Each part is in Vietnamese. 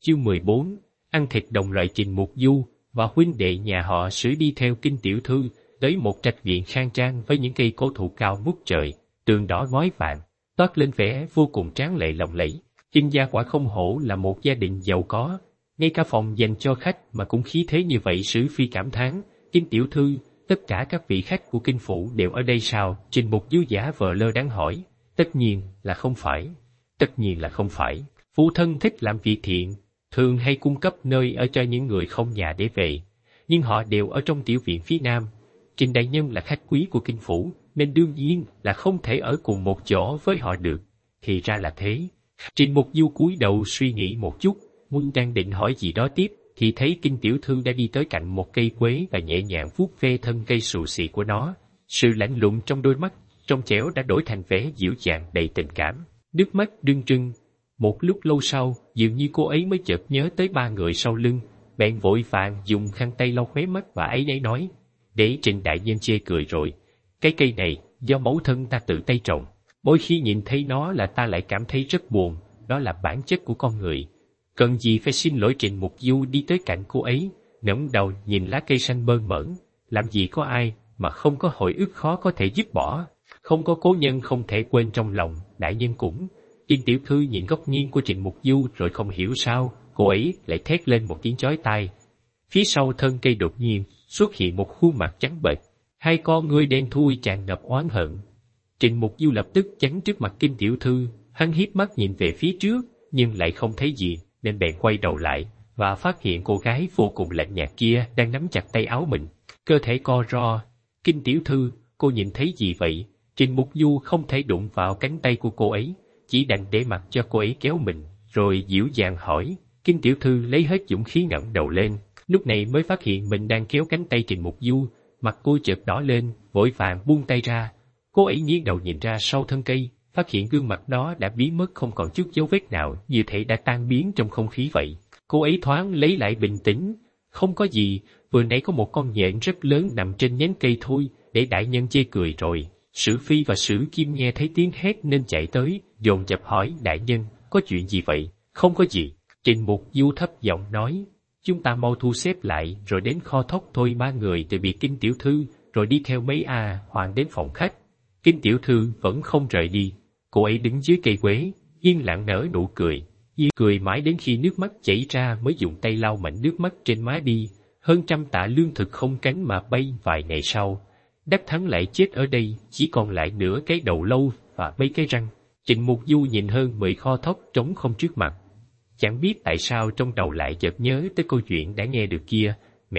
Chương 14. Ăn thịt đồng loại. Trình Mục Du và huynh đệ nhà họ Sử đi theo Kinh tiểu thư tới một trạch viện khang trang với những cây cổ thụ cao ngút trời, tường đỏ ngói vàng, toát lên vẻ vô cùng tráng lệ lộng lẫy. Kinh gia quả không hổ là một gia đình giàu có, ngay cả phòng dành cho khách mà cũng khí thế như vậy. Sử Phi cảm thán, Kinh tiểu thư, tất cả các vị khách của Kinh phủ đều ở đây sao? Trình Mục Du giả vờ lơ đãng hỏi. Tất nhiên là không phải. Tất nhiên là không phải. Phụ thân thích làm việc thiện, thường hay cung cấp nơi ở cho những người không nhà để về, nhưng họ đều ở trong tiểu viện phía nam. Trình đại nhân là khách quý của Kinh phủ, nên đương nhiên là không thể ở cùng một chỗ với họ được. Thì ra là thế. Trình Mục Du cúi đầu suy nghĩ một chút, muốn đang định hỏi gì đó tiếp, thì thấy Kinh tiểu thư đã đi tới cạnh một cây quế và nhẹ nhàng vuốt ve thân cây xù xì của nó. Sự lạnh lùng trong đôi mắt trong trẻo đã đổi thành vẻ dịu dàng đầy tình cảm, nước mắt rưng rưng. Một lúc lâu sau, dường như cô ấy mới chợt nhớ tới ba người sau lưng, bèn vội vàng dùng khăn tay lau khóe mắt và áy náy nói: để Trình đại nhân chê cười rồi. Cái cây này do mẫu thân ta tự tay trồng, mỗi khi nhìn thấy nó là ta lại cảm thấy rất buồn, đó là bản chất của con người. Cần gì phải xin lỗi. Trình Mục Du đi tới cạnh cô ấy, ngẩng đầu nhìn lá cây xanh mơn mởn. Làm gì có ai mà không có hồi ức khó có thể dứt bỏ, không có cố nhân không thể quên trong lòng, đại nhân cũng. Kinh tiểu thư nhìn góc nghiêng của Trình Mục Du rồi không hiểu sao, cô ấy lại thét lên một tiếng chói tai. Phía sau thân cây đột nhiên xuất hiện một khuôn mặt trắng bệch, hai con ngươi đen thui tràn ngập oán hận. Trình Mục Du lập tức chắn trước mặt Kinh tiểu thư, hắn híp mắt nhìn về phía trước, nhưng lại không thấy gì, nên bèn quay đầu lại và phát hiện cô gái vô cùng lạnh nhạt kia đang nắm chặt tay áo mình, cơ thể co ro. Kinh tiểu thư, cô nhìn thấy gì vậy? Trình Mục Du không thể đụng vào cánh tay của cô ấy, chỉ đành để mặc cho cô ấy kéo mình, rồi dịu dàng hỏi. Kinh tiểu thư lấy hết dũng khí ngẩng đầu lên, lúc này mới phát hiện mình đang kéo cánh tay Trình Mục Du. Mặt cô chợt đỏ lên, vội vàng buông tay ra. Cô ấy nghiêng đầu nhìn ra sau thân cây, phát hiện gương mặt đó đã biến mất không còn chút dấu vết nào, như thể đã tan biến trong không khí vậy. Cô ấy thoáng lấy lại bình tĩnh. Không có gì, vừa nãy có một con nhện rất lớn nằm trên nhánh cây thôi, để đại nhân chê cười rồi. Sử Phi và Sử Kim nghe thấy tiếng hét nên chạy tới, dồn dập hỏi: đại nhân, có chuyện gì vậy? Không có gì. Trình Mục Du thấp giọng nói: chúng ta mau thu xếp lại rồi đến kho thóc thôi. Ba người từ biệt Kinh tiểu thư rồi đi theo mấy hoàng đến phòng khách. Kinh tiểu thư vẫn không rời đi, cô ấy đứng dưới cây quế, yên lặng nở nụ cười, cười mãi đến khi nước mắt chảy ra mới dùng tay lau mạnh nước mắt trên má đi. Hơn 100 tạ lương thực không cánh mà bay. Vài ngày sau, Đắc Thắng lại chết ở đây, chỉ còn lại nửa cái đầu lâu và mấy cái răng. Trình Mục Du nhìn hơn 10 kho thóc trống không trước mặt, chẳng biết tại sao trong đầu lại chợt nhớ tới câu chuyện đã nghe được kia.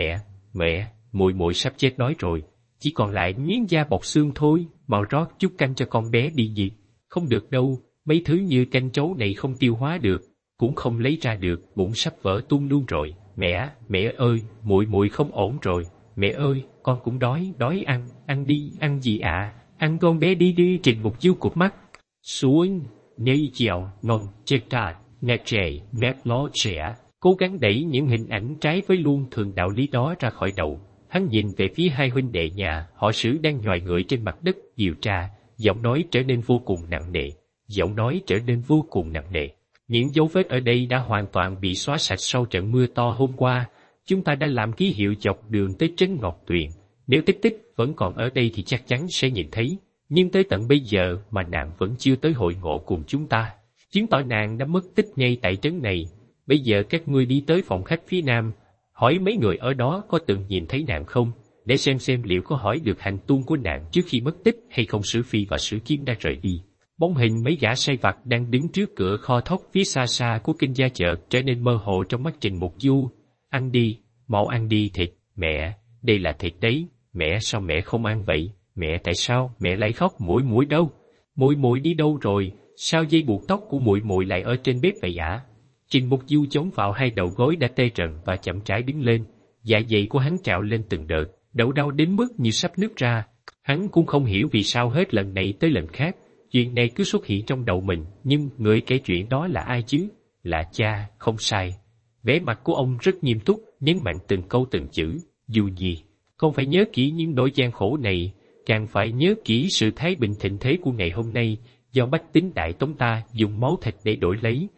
Mẹ, muội muội sắp chết đói rồi, chỉ còn lại miếng da bọc xương thôi, mau rót chút canh cho con bé đi gì. Không được đâu, mấy thứ như canh chấu này không tiêu hóa được, cũng không lấy ra được, bụng sắp vỡ tung luôn rồi. Mẹ ơi, muội không ổn rồi. Mẹ ơi, con cũng đói, ăn đi. Ăn gì ạ? Ăn con bé đi. Trình Mục Du cụp mắt xuống, nhây chèo, ngon, chết ta, nét trẻ, nét ló trẻ. Cố gắng đẩy những hình ảnh trái với luân thường đạo lý đó ra khỏi đầu. Hắn nhìn về phía hai huynh đệ nhà họ Sử đang nhoài người trên mặt đất điều tra, giọng nói trở nên vô cùng nặng nề. Những dấu vết ở đây đã hoàn toàn bị xóa sạch sau trận mưa to hôm qua. Chúng ta đã làm ký hiệu dọc đường tới trấn Ngọc Tuyền. Nếu Tích Tích vẫn còn ở đây thì chắc chắn sẽ nhìn thấy. Nhưng tới tận bây giờ mà nàng vẫn chưa tới hội ngộ cùng chúng ta, chứng tỏ nàng đã mất tích ngay tại trấn này. Bây giờ các ngươi đi tới phòng khách phía nam, hỏi mấy người ở đó có từng nhìn thấy nàng không, để xem liệu có hỏi được hành tung của nàng trước khi mất tích hay không. Sử Phi và Sử Kim đã rời đi. Bóng hình mấy gã sai vặt đang đứng trước cửa kho thóc phía xa xa của Kinh gia chợt trở nên mơ hồ trong mắt Trình Mục Du. Ăn đi, mau ăn đi thịt. Mẹ, đây là thịt đấy. Mẹ, sao mẹ không ăn vậy? Mẹ, tại sao mẹ lại khóc? Muội đâu? Muội đi đâu rồi? Sao dây buộc tóc của muội lại ở trên bếp vậy ạ? Trình Mục Du chống vào hai đầu gối đã tê rần và chậm rãi đứng lên. Dạ dày của hắn trào lên từng đợt, đầu đau đến mức như sắp nứt ra. Hắn cũng không hiểu vì sao hết lần này tới lần khác chuyện này cứ xuất hiện trong đầu mình, nhưng người kể chuyện đó là ai chứ? Là cha, không sai. Vẻ mặt của ông rất nghiêm túc, nhấn mạnh từng câu từng chữ. Dù gì, con phải nhớ kỹ những nỗi gian khổ này, càng phải nhớ kỹ sự thái bình thịnh thế của ngày hôm nay, do bách tính Đại Tống ta dùng máu thịt để đổi lấy.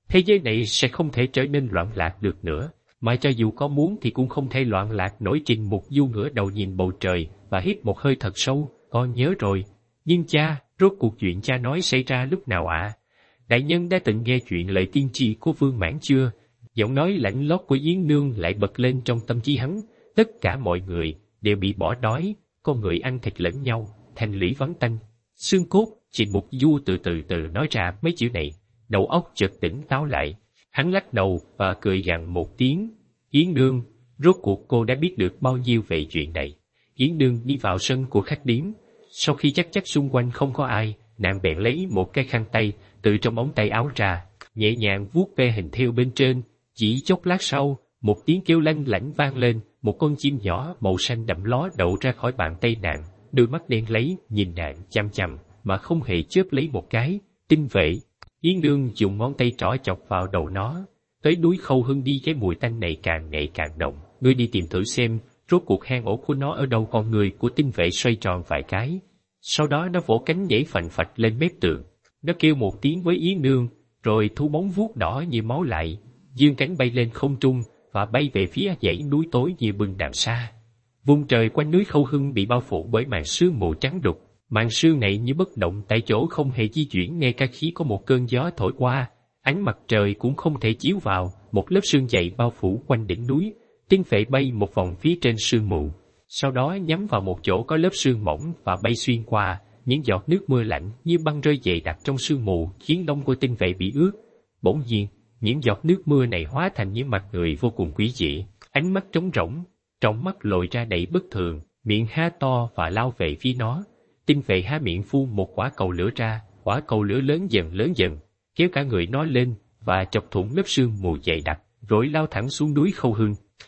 Thế giới này sẽ không thể trở nên loạn lạc được nữa, mà cho dù có muốn thì cũng không thể loạn lạc nổi. Trình Mục Du ngửa đầu nhìn bầu trời và hít một hơi thật sâu. Con nhớ rồi. Nhưng cha, rốt cuộc chuyện cha nói xảy ra lúc nào ạ? Đại nhân đã từng nghe chuyện lời tiên tri của Vương Mãn chưa? Giọng nói lạnh lót của Yến Nương lại bật lên trong tâm trí hắn. Tất cả mọi người đều bị bỏ đói, con người ăn thịt lẫn nhau, thành lũy vắng tanh, xương cốt. Trình Mục Du từ từ nói ra mấy chữ này, đầu óc chợt tỉnh táo lại. Hắn lắc đầu và cười gằn một tiếng. Yến Nương, rốt cuộc cô đã biết được bao nhiêu về chuyện này? Yến Nương đi vào sân của khách điếm. Sau khi chắc xung quanh không có ai, nàng bèn lấy một cái khăn tay từ trong ống tay áo ra, nhẹ nhàng vuốt ve hình thêu bên trên. Chỉ chốc lát sau, một tiếng kêu lanh lảnh vang lên, một con chim nhỏ màu xanh đậm ló đậu ra khỏi bàn tay nàng, đôi mắt đen lấy nhìn nàng chằm chằm mà không hề chớp lấy một cái. Tinh vệ. Yến Nương dùng ngón tay trỏ chọc vào đầu nó. Tới núi Khâu Hưng đi, cái mùi tanh này càng ngày càng nồng. Ngươi đi tìm thử xem, rốt cuộc hang ổ của nó ở đâu? Con người của Tinh vệ xoay tròn vài cái. Sau đó nó vỗ cánh nhảy phành phạch lên mép tường. Nó kêu một tiếng với Yến Nương, rồi thu bóng vuốt đỏ như máu lại, dương cánh bay lên không trung và bay về phía dãy núi tối như bừng đàm xa. Vùng trời quanh núi Khâu Hưng bị bao phủ bởi màn sương mù trắng đục. Màn sương này như bất động tại chỗ, không hề di chuyển, ngay cả khi có một cơn gió thổi qua, ánh mặt trời cũng không thể chiếu vào. Một lớp sương dày bao phủ quanh đỉnh núi. Tinh vệ bay một vòng phía trên sương mù, sau đó nhắm vào một chỗ có lớp sương mỏng và bay xuyên qua. Những giọt nước mưa lạnh như băng rơi dày đặc trong sương mù khiến lông của Tinh vệ bị ướt. Bỗng nhiên, những giọt nước mưa này hóa thành những mặt người vô cùng quý dị, ánh mắt trống rỗng, trong mắt lồi ra đầy bất thường, miệng há to và lao về phía nó. Tinh vệ há miệng phun một quả cầu lửa ra, quả cầu lửa lớn dần, kéo cả người nó lên và chọc thủng lớp sương mù dày đặc, rồi lao thẳng xuống núi Khâu Hưng.